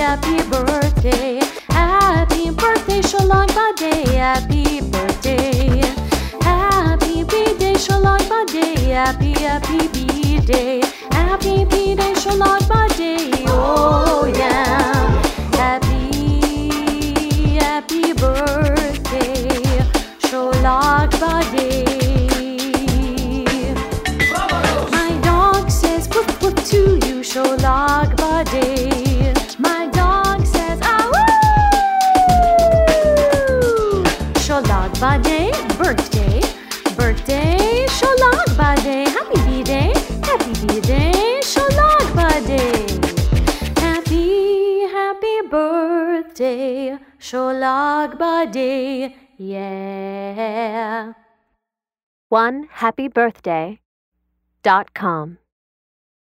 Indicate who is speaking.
Speaker 1: happy birthday. Happy birthday, Sholak Bade. Happy birthday. Happy B-Day, Sholak Bade. Happy B-Day. Happy B-Day, Sholak Bade. Oh yeah. Happy birthday, Sholak Bade. My dog says woof woof to you, Sholak Bade. My dog says awoo. Sholak Bade, birthday, birthday, Sholak Bade. Happy B-Day, Sholak Bade. Happy birthday, Sholak Bade. Yeah.
Speaker 2: OneHappyBirthday.com